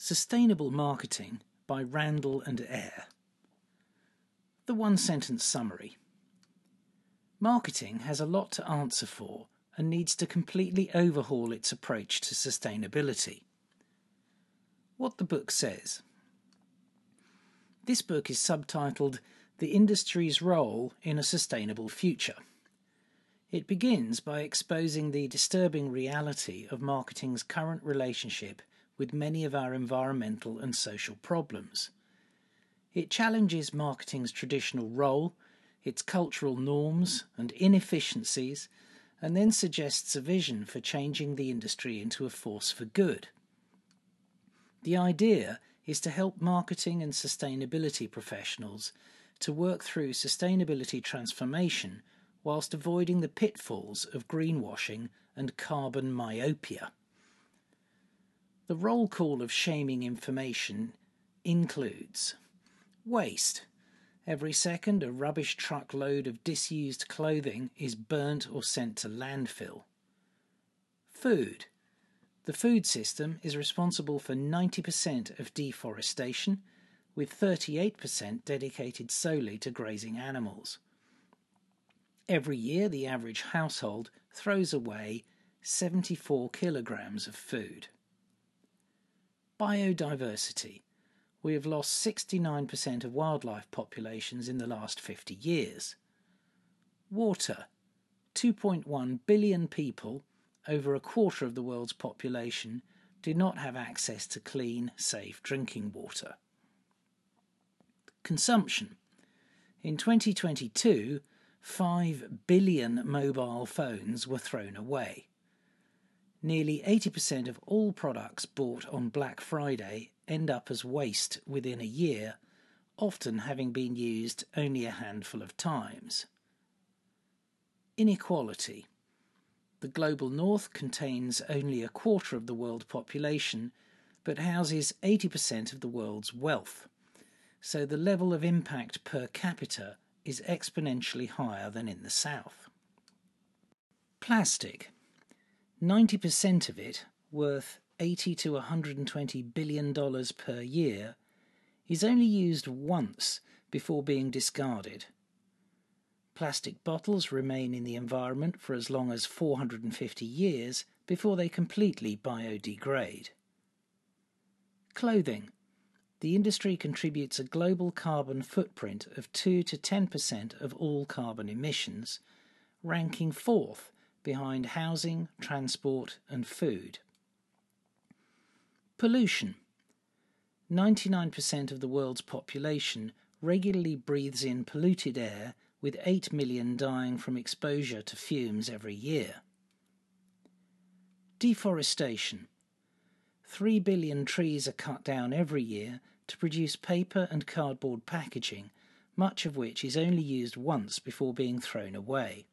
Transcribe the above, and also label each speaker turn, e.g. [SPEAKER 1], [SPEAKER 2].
[SPEAKER 1] Sustainable Marketing by Randall and Eyre. The one-sentence summary. Marketing has a lot to answer for and needs to completely overhaul its approach to sustainability. What the book says. This book is subtitled The Industry's Role in a Sustainable Future. It begins by exposing the disturbing reality of marketing's current relationship with many of our environmental and social problems. It challenges marketing's traditional role, its cultural norms and inefficiencies, and then suggests a vision for changing the industry into a force for good. The idea is to help marketing and sustainability professionals to work through sustainability transformation whilst avoiding the pitfalls of greenwashing and carbon myopia. The roll call of shaming information includes waste. Every second, a rubbish truckload of disused clothing is burnt or sent to landfill. Food. The food system is responsible for 90% of deforestation, with 38% dedicated solely to grazing animals. Every year, the average household throws away 74 kilograms of food. Biodiversity. We have lost 69% of wildlife populations in the last 50 years. Water. 2.1 billion people, over a quarter of the world's population, do not have access to clean, safe drinking water. Consumption. In 2022, 5 billion mobile phones were thrown away. Nearly 80% of all products bought on Black Friday end up as waste within a year, often having been used only a handful of times. Inequality. The global north contains only a quarter of the world population, but houses 80% of the world's wealth, so the level of impact per capita is exponentially higher than in the south. Plastic. 90% of it, worth $80 to $120 billion per year, is only used once before being discarded. Plastic bottles remain in the environment for as long as 450 years before they completely biodegrade. Clothing. The industry contributes a global carbon footprint of 2 to 10% of all carbon emissions, ranking fourth behind housing, transport and food. Pollution. 99% of the world's population regularly breathes in polluted air, with 8 million dying from exposure to fumes every year. Deforestation. 3 billion trees are cut down every year to produce paper and cardboard packaging, much of which is only used once before being thrown away.